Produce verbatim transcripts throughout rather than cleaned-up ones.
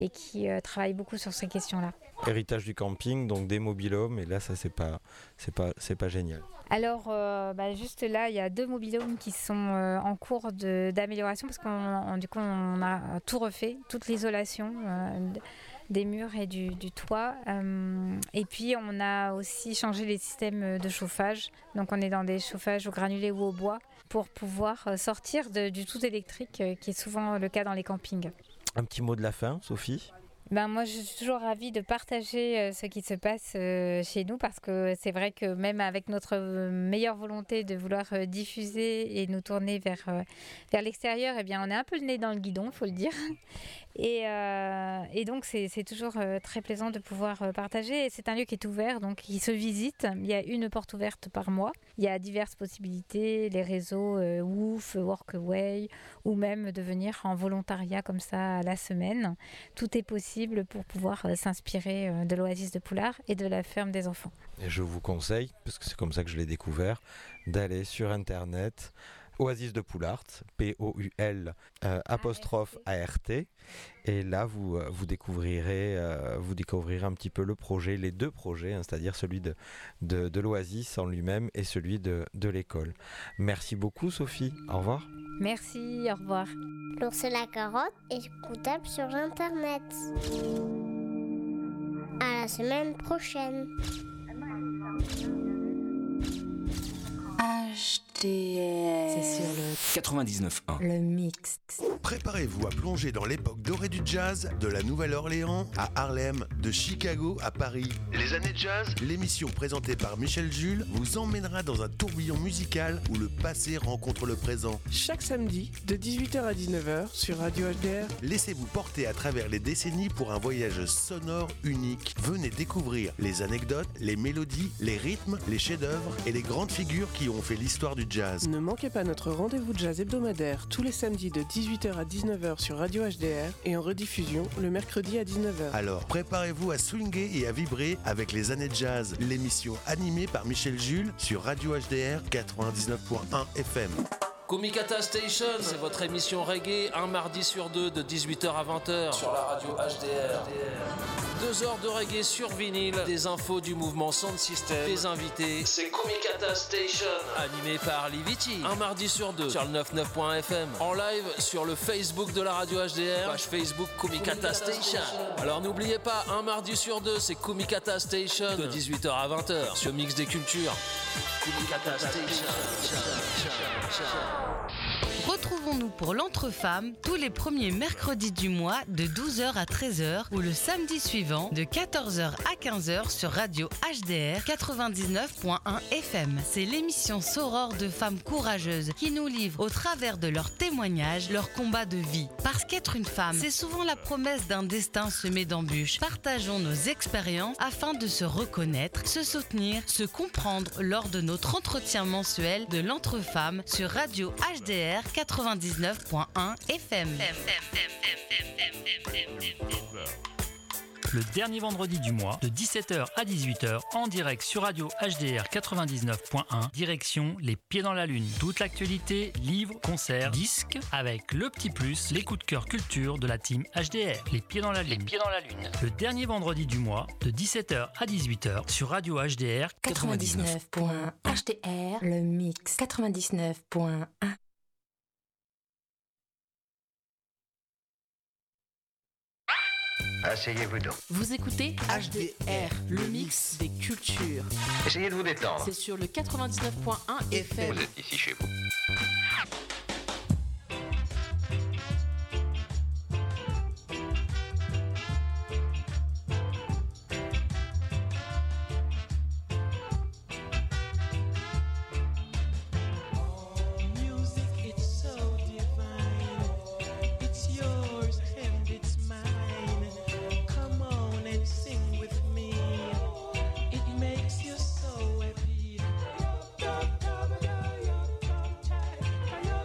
et qui euh, travaille beaucoup sur ces questions-là. Héritage du camping, donc des mobil-homes, et là ça c'est pas, c'est pas, c'est pas génial. Alors euh, bah, juste là, il y a deux mobil-homes qui sont euh, en cours de, d'amélioration parce qu'on on, du coup on a tout refait, toute l'isolation euh, des murs et du, du toit. Euh, et puis on a aussi changé les systèmes de chauffage. Donc on est dans des chauffages au granulé ou au bois pour pouvoir sortir de, du tout électrique euh, qui est souvent le cas dans les campings. Un petit mot de la fin, Sophie ? Ben moi, je suis toujours ravie de partager euh, ce qui se passe euh, chez nous parce que c'est vrai que même avec notre euh, meilleure volonté de vouloir euh, diffuser et nous tourner vers, euh, vers l'extérieur, eh bien, on est un peu le nez dans le guidon, il faut le dire. Et, euh, et donc, c'est, c'est toujours euh, très plaisant de pouvoir euh, partager. Et c'est un lieu qui est ouvert, donc il se visite. Il y a une porte ouverte par mois. Il y a diverses possibilités, les réseaux euh, Woof, Workaway, ou même de venir en volontariat comme ça à la semaine. Tout est possible pour pouvoir euh, s'inspirer euh, de l'Oasis de Poulard et de la ferme des enfants. Et je vous conseille, parce que c'est comme ça que je l'ai découvert, d'aller sur internet, Oasis de Poulard, P O U L euh, apostrophe A R T, et là vous, euh, vous, découvrirez, euh, vous découvrirez un petit peu le projet, les deux projets, hein, c'est-à-dire celui de, de, de l'Oasis en lui-même et celui de, de l'école. Merci beaucoup Sophie, au revoir. Merci, au revoir. L'ours et la carotte est écoutable sur internet. À la semaine prochaine. H D R. C'est sur le quatre-vingt-dix-neuf point un. Le mix. Préparez-vous à plonger dans l'époque dorée du jazz, de la Nouvelle-Orléans à Harlem, de Chicago à Paris. Les années jazz, l'émission présentée par Michel Jules vous emmènera dans un tourbillon musical où le passé rencontre le présent. Chaque samedi, de dix-huit heures à dix-neuf heures sur Radio H D R. Laissez-vous porter à travers les décennies pour un voyage sonore unique. Venez découvrir les anecdotes, les mélodies, les rythmes, les chefs-d'œuvre et les grandes figures qui ont fait l'histoire du jazz. Ne manquez pas notre rendez-vous jazz hebdomadaire tous les samedis de dix-huit heures à dix-neuf heures sur Radio H D R et en rediffusion le mercredi à dix-neuf heures. Alors préparez-vous à swinguer et à vibrer avec les années jazz, l'émission animée par Michel Jules sur Radio H D R quatre-vingt-dix-neuf point un F M. Kumikata Station, c'est votre émission reggae, un mardi sur deux de dix-huit heures à vingt heures sur la radio H D R. Deux heures de reggae sur vinyle, des infos du mouvement Sound System, des invités. C'est Kumikata Station, animé par Liviti. Un mardi sur deux sur le quatre-vingt-dix-neuf point un F M. En live sur le Facebook de la radio H D R, page Facebook Kumikata Station. Alors n'oubliez pas, un mardi sur deux, c'est Kumikata Station de dix-huit heures à vingt heures sur Mix des Cultures. Kumikata Station. Retrouvons-nous pour l'Entre-Femmes tous les premiers mercredis du mois de douze heures à treize heures ou le samedi suivant de quatorze heures à quinze heures sur Radio H D R quatre-vingt-dix-neuf point un F M. C'est l'émission Soror de femmes courageuses qui nous livrent au travers de leurs témoignages leur combat de vie. Parce qu'être une femme, c'est souvent la promesse d'un destin semé d'embûches. Partageons nos expériences afin de se reconnaître, se soutenir, se comprendre lors de notre entretien mensuel de l'Entre-Femmes sur Radio H D R quatre-vingt-dix-neuf point un F M. Le dernier vendredi du mois, de dix-sept heures à dix-huit heures, en direct sur Radio H D R quatre-vingt-dix-neuf point un, direction Les Pieds dans la Lune. Toute l'actualité, livres, concerts, disques, avec le petit plus, les coups de cœur culture de la team H D R. Les Pieds dans la Lune. Les Pieds dans la Lune. Le dernier vendredi du mois, de dix-sept heures à dix-huit heures, sur Radio H D R quatre-vingt-dix-neuf point un. H D R, le mix quatre-vingt-dix-neuf point un. Asseyez-vous donc. Vous écoutez H D R, le mix des cultures. Essayez de vous détendre. C'est sur le quatre-vingt-dix-neuf point un F M. Vous êtes ici chez vous. Makes you so happy.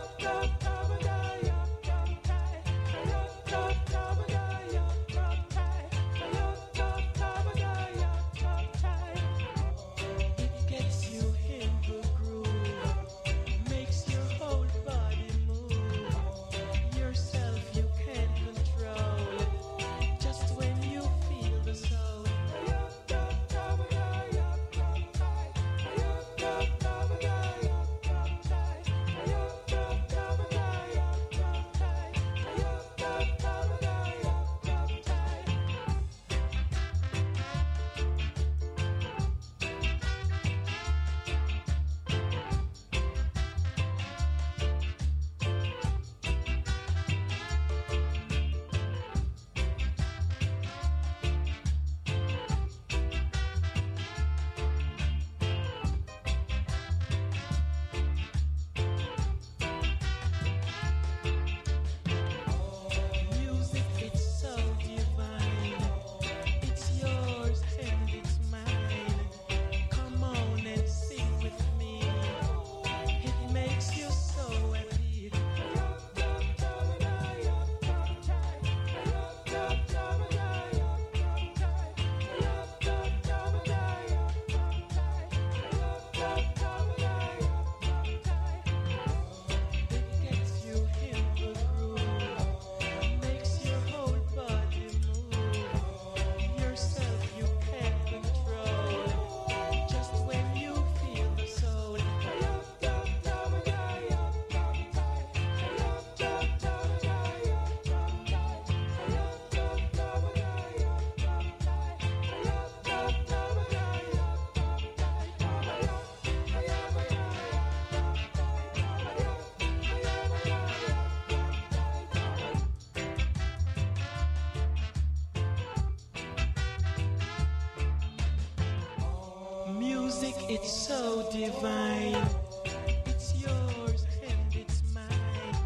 it's so divine. It's yours and it's mine.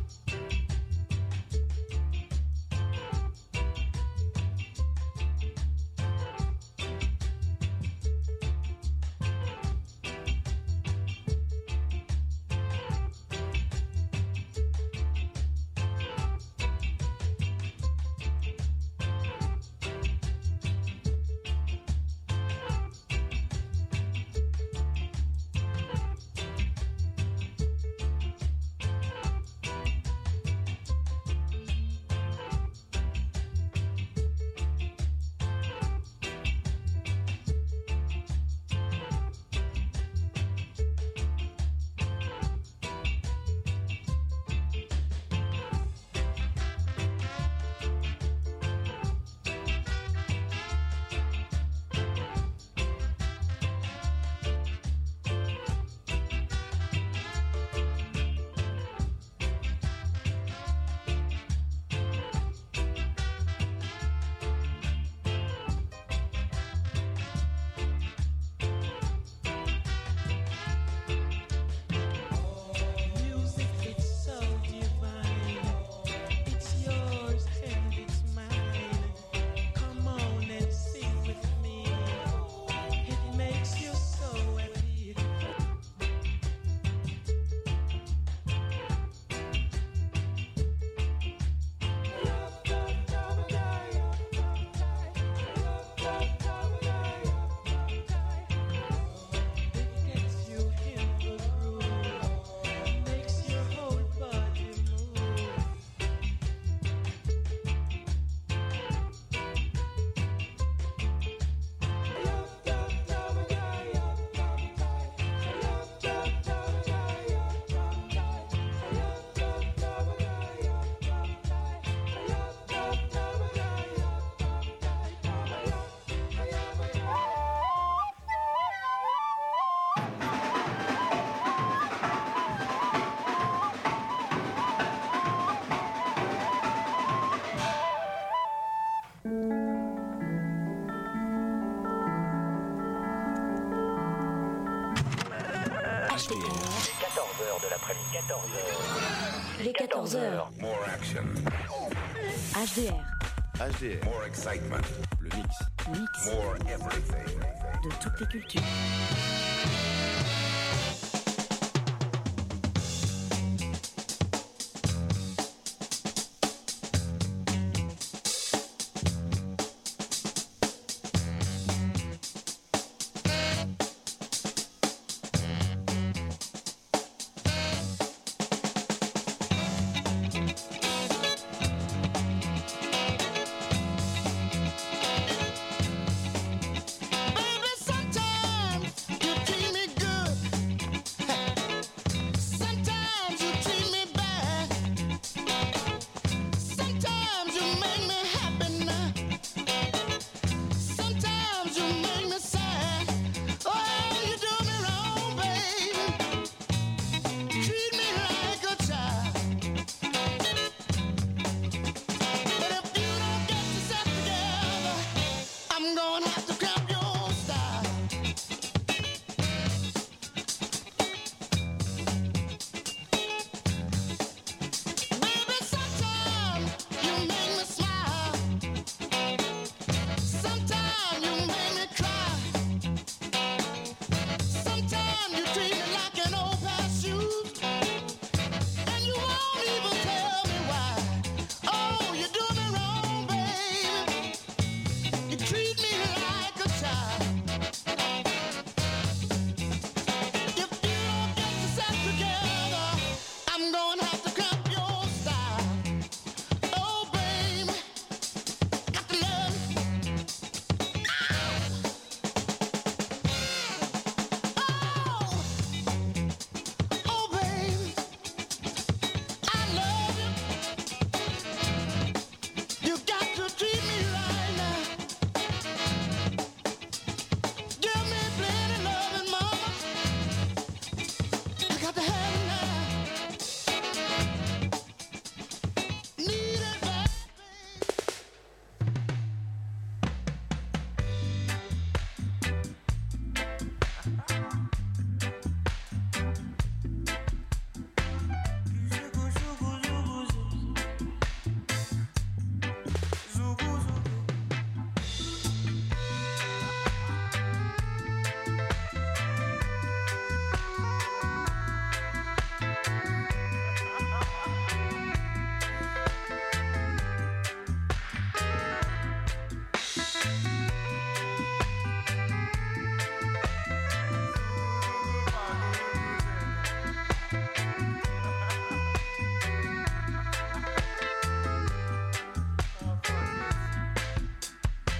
quatorze heures de l'après-midi, quatorze heures. Les quatorze heures. More action. H D R. H D R. More excitement. Le mix. Mix. More everything. De toutes les cultures. Baby, sometimes you treat me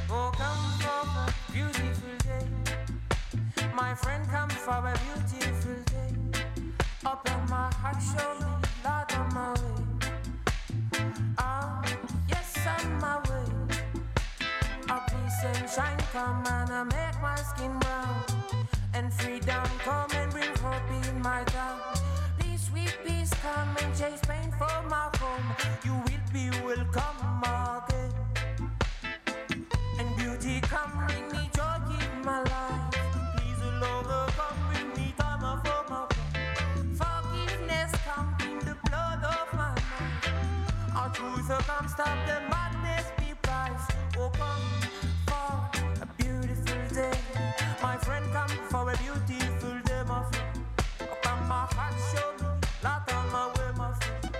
Oh, come for a beautiful day. My friend, come for a beautiful day. Open my heart, show me light on my way. Ah, yes, on my way. Oh, please, sunshine, come and uh, make my skin brown. And freedom, come and bring hope in my town. Please, sweet peace, come and chase pain for my home. You will be welcome again. And beauty, come bring me joy in my life. Please, Lord, come bring me time for my friend. Forgiveness, come in the blood of my mind. Our truth, come stop the madness, be price. Oh, come for a beautiful day. My friend, come for a beautiful day, my friend. Oh, come my heart, show me light on my way, my friend.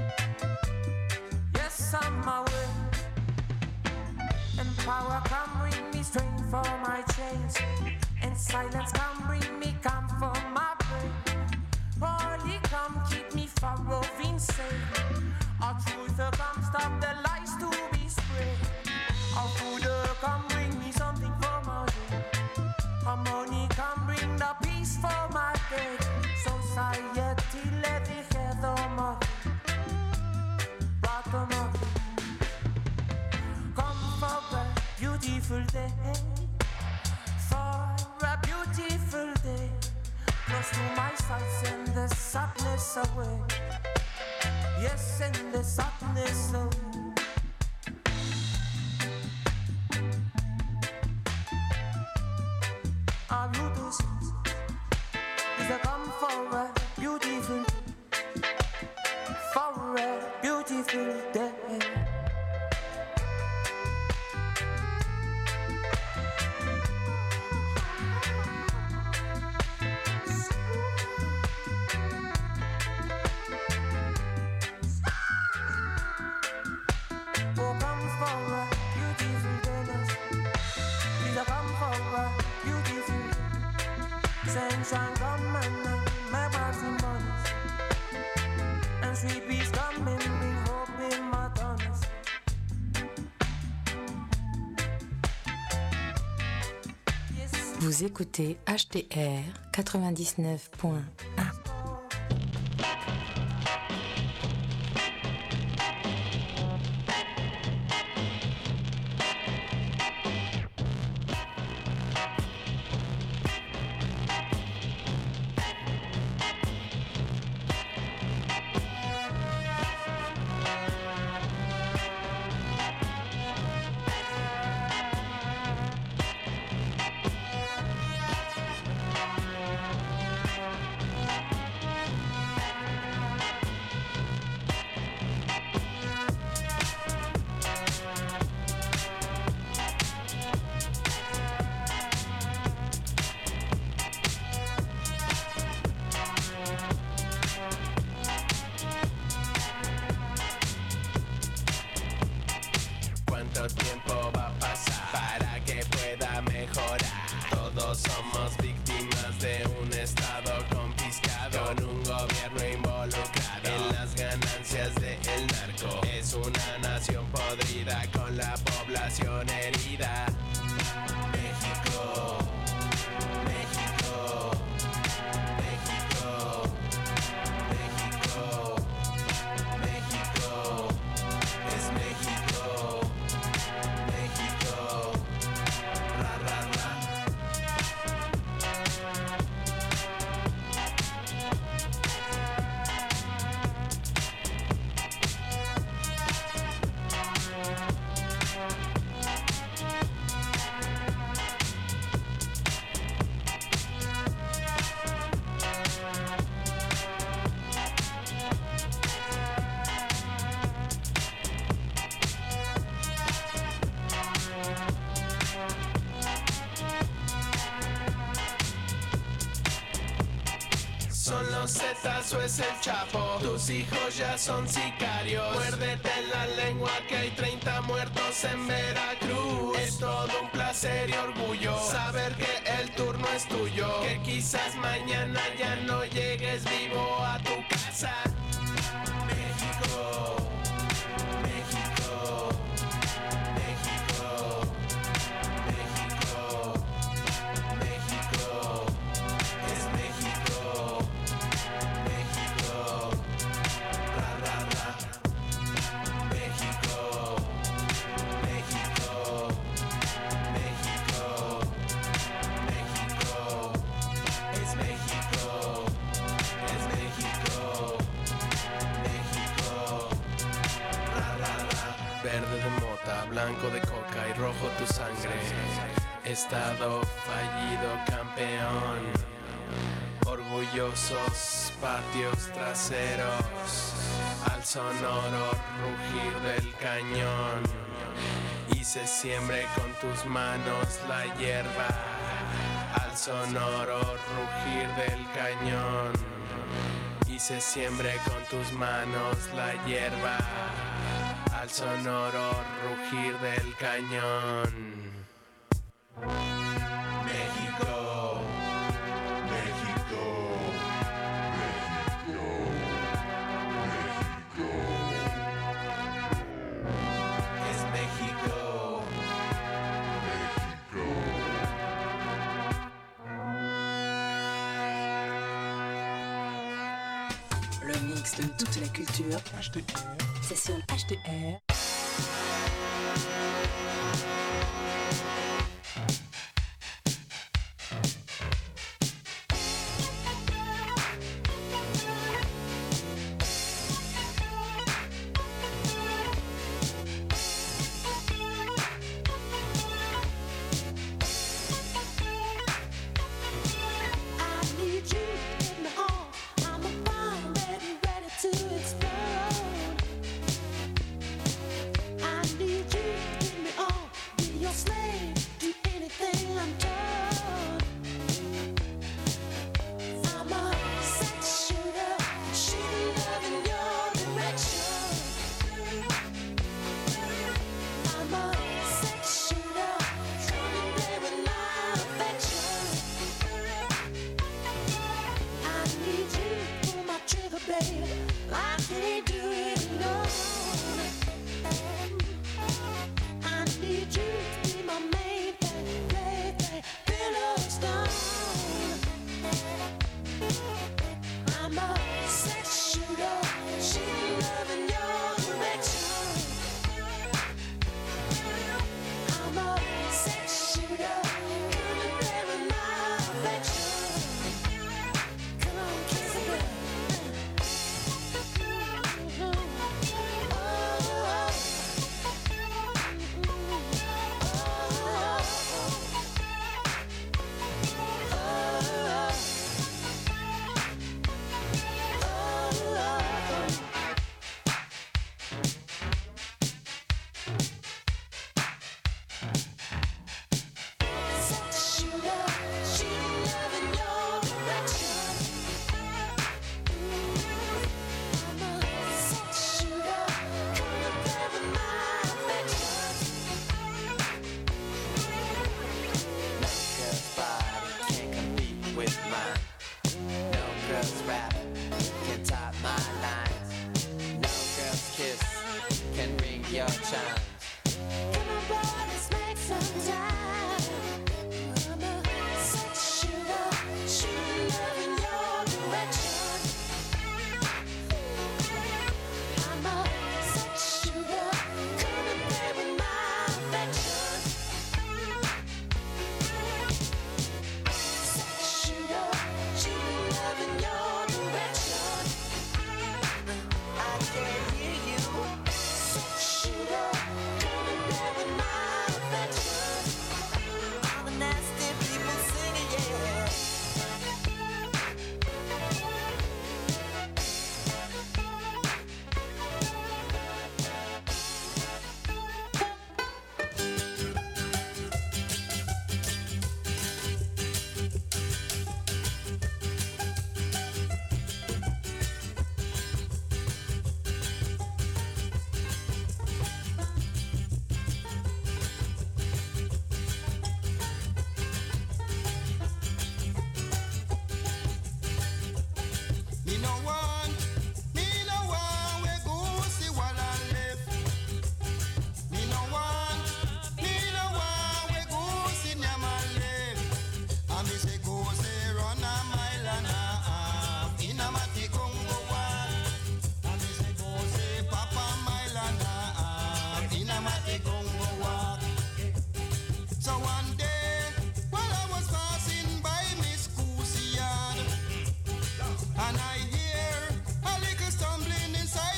Yes, on my way. And power, come bring me strength for my chains. And silence, come bring me calm for my brain. Holy, come keep me far off insane. Our truth, come stop the lies to be spread. Our food, come bring me something for my day. Harmony, come bring the peace for my day. Society, let the head of my bottom of come for a beautiful day. For a beautiful day. Close to my sight, send the sadness away. Yes, send the sadness away. Are you the same? Is I come for a beautiful, for a beautiful day. Oh, come for a beautiful day. Is I come for a beautiful day. Sunshine come and make my symbols. And sweet peace come and bring hope in my tunnels. Vous écoutez H T R quatre-vingt-dix-neuf point un. ¿Cuánto tiempo va a pasar para que pueda mejorar? Todos somos víctimas de un estado confiscado, con un gobierno involucrado en las ganancias del narco. Es una nación podrida con la población herida. México, México, México, México, México, es México, México, ra ra ra. Son los Zetas o es el Chapo. Tus hijos ya son sicarios. Muérdete la lengua que hay treinta muertos en Veracruz. Es todo un placer y orgullo saber que el turno es tuyo. Que quizás mañana ya no llegues vivo a tu casa. México, México, México, sangre. Estado fallido, campeón. Orgullosos patios traseros, al sonoro rugir del cañón. Y se siembre con tus manos la hierba, al sonoro rugir del cañón. Y se siembre con tus manos la hierba, al sonoro rugir del cañón. México, México, México, México. Es México, México. Le mix de toute la culture. H D R. C'est sur H D R.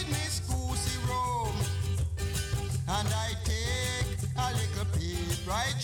right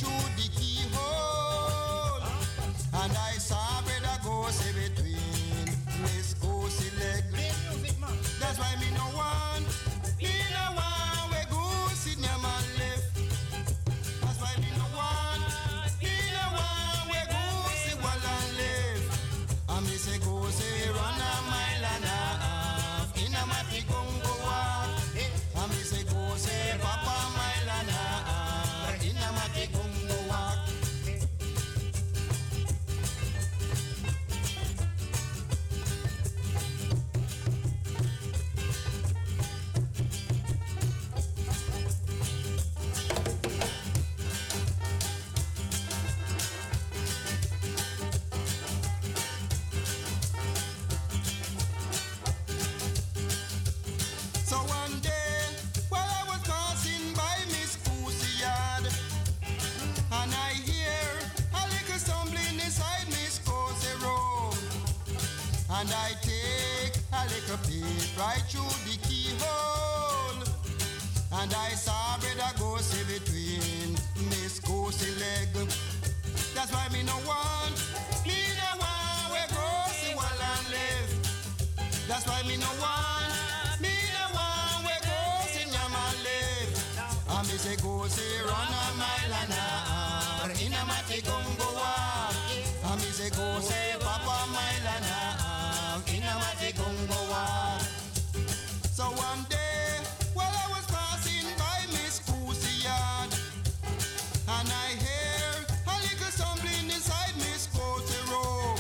And I take a little peep right through the keyhole, and I saw brother go see between Miss Goosey leg. That's why me no want, me no want we Goosey wall and live. That's why me no want, me no want we Goosey yam and live. And me say Goosey run a mile and a half in a matty gongo walk. And me say Goosey papa mile and a half in a matty gongo walk. So one day while I was passing by Miss Goosey yard, and I hear a little stumbling inside Miss Goosey room,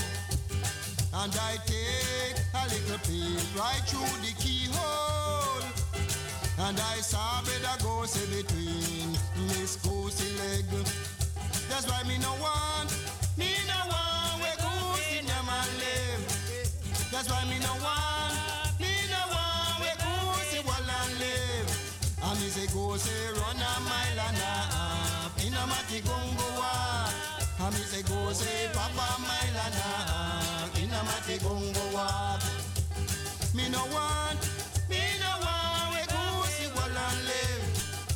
and I take a little peep right through the keyhole, and I saw brother Goosey between Miss Goosey leg. That's why me no want, me no want we Goosey yam and live. That's why me no want, me no want we Goosey wall and live. And me say Goosey run a mile and a half in a matty gongo walk. And me say Goosey papa mile and a half in a matty gongo walk. Me no want, me no want we Goosey wall and live.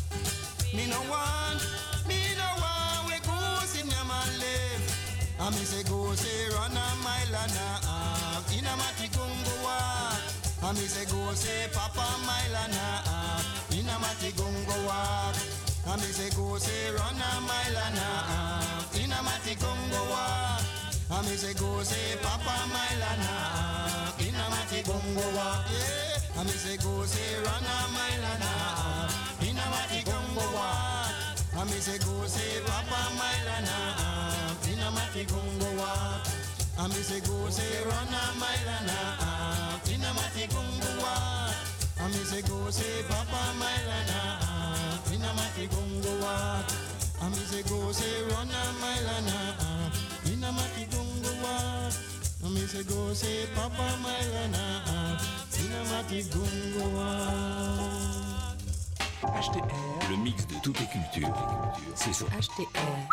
Me no want, me no want we Goosey yam and live. And me say Goosey run a mile and a half in a matty gongo walk. And me say Goosey papa mile and a half in a matty gongo walk. And me say Goosey run a mile and a half in a matty gongo walk. And me say Goosey papa mile and a half in a matty gongo walk. Yeah. And me say Goosey run a mile and a half in a matty gongo walk. And me say Goosey papa mile and a half in a matty gongo walk. And me say Goosey run a mile and a half in a matty gongo walk. And me say Goosey papa mile and a half in a matty gongo walk. And me say Goosey run a mile and a half in a matty gongo walk. And me say Goosey papa mile and a half in a matty gongo walk. H T R, le mix de toutes les cultures, c'est sur H T R.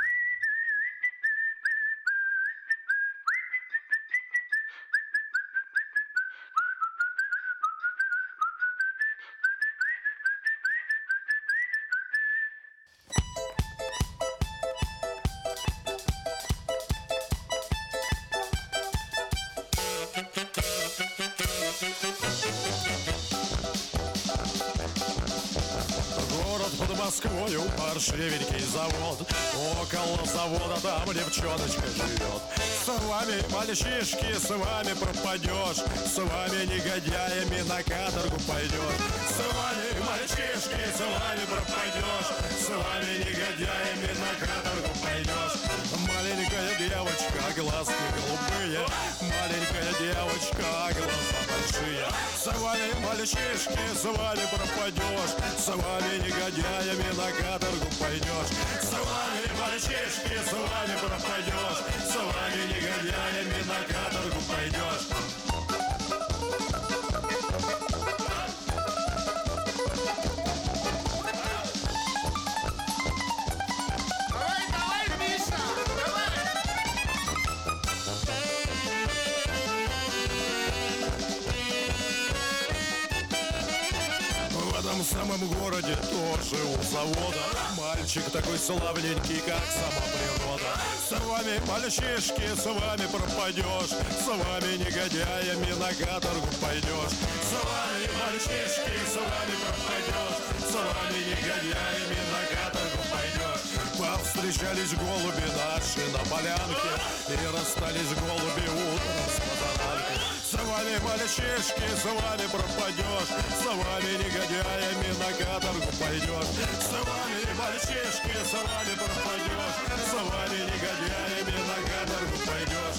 Москвою паршивенький завод. Около завода там девчоночка живет. С вами, мальчишки, с вами пропадешь. С вами, негодяями, на каторгу пойдешь. С вами, мальчишки, с вами пропадешь. С вами, негодяями, на каторгу пойдешь. Маленькая девочка, глазки голубые. Маленькая девочка, глаза большие. С вами, мальчишки, с вами пропадешь. С вами, негодяями, на каторгу пойдешь. С вами, мальчишки, с вами пропадешь. С вами, негодяями, на каторгу пойдешь. В самом городе тоже у завода мальчик такой славненький, как сама природа. С вами, мальчишки, с вами пропадешь. С вами, негодяями, на каторгу пойдешь. С вами, мальчишки, с вами пропадешь. С вами, негодяями, на каторгу пойдешь. Повстречались голуби наши на полянке, и расстались голуби утром с позаранку. С вами, мальчишки, с вами пропадешь. С вами, негодяями, на каторгу пойдешь. С вами, мальчишки, с вами пропадешь. С вами, негодяями, на каторгу пойдешь.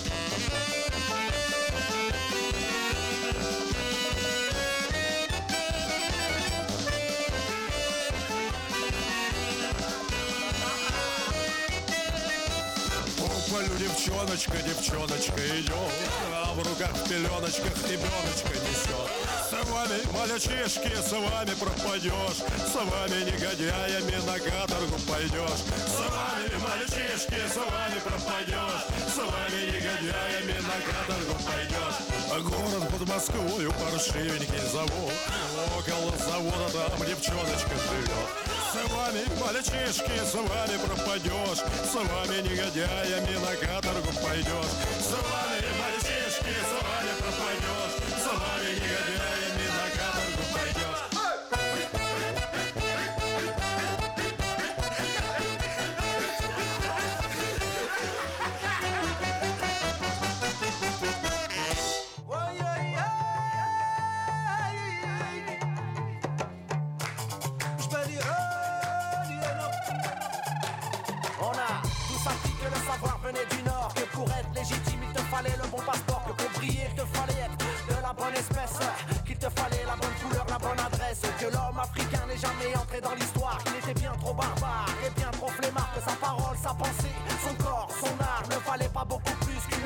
Полю девчоночка, девчоночка идет, а в руках в пеленочках ребеночка несет. С вами, мальчишки, с вами пропадешь. С вами, негодяями, на каторгу пойдешь. С вами, мальчишки, с вами пропадешь. С вами, негодяями, на каторгу пойдешь. А город под Москвою паршивенький завод. Около завода там девчоночка живет. С вами, мальчишки, с вами пропадешь. С вами, негодяями, на каторгу пойдешь. С вами, мальчишки, с вами пропадешь. С вами, негодяями, на каторгу пойдешь. Venait du Nord, que pour être légitime il te fallait le bon passeport, que pour briller il te fallait être de la bonne espèce, qu'il te fallait la bonne couleur, la bonne adresse, que l'homme africain n'est jamais entré dans l'histoire, qu'il était bien trop barbare et bien trop flemmard, que sa parole, sa pensée